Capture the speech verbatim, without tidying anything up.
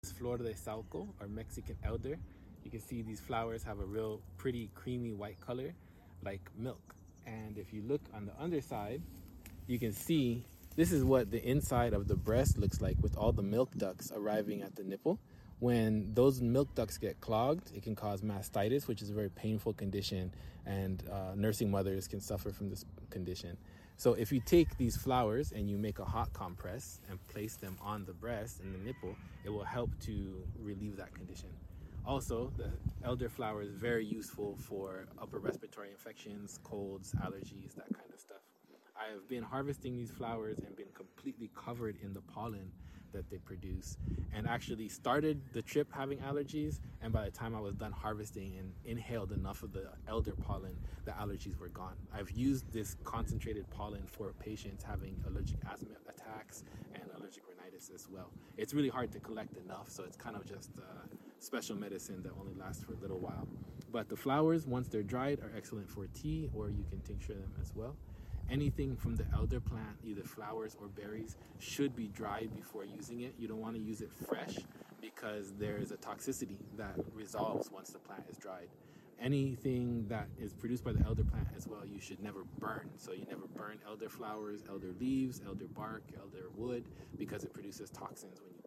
Flor de Salco, or Mexican elder. You can see these flowers have a real pretty creamy white color, like milk. And if you look on the underside, you can see this is what the inside of the breast looks like with all the milk ducts arriving at the nipple. When those milk ducts get clogged, it can cause mastitis, which is a very painful condition, and uh, nursing mothers can suffer from this condition. So if you take these flowers and you make a hot compress and place them on the breast and the nipple, it will help to relieve that condition. Also, the elderflower is very useful for upper respiratory infections, colds, allergies, that kind of stuff. I have been harvesting these flowers and been completely covered in the pollen that they produce, and actually started the trip having allergies, and by the time I was done harvesting and inhaled enough of the elder pollen, the allergies were gone. I've used this concentrated pollen for patients having allergic asthma attacks and allergic rhinitis as well. It's really hard to collect enough, so it's kind of just uh, special medicine that only lasts for a little while. But the flowers, once they're dried, are excellent for tea, or you can tincture them as well. Anything from the elder plant, either flowers or berries, should be dried before using it. You don't want to use it fresh because there is a toxicity that resolves once the plant is dried. Anything that is produced by the elder plant as well, you should never burn. So you never burn elder flowers, elder leaves, elder bark, elder wood, because it produces toxins when you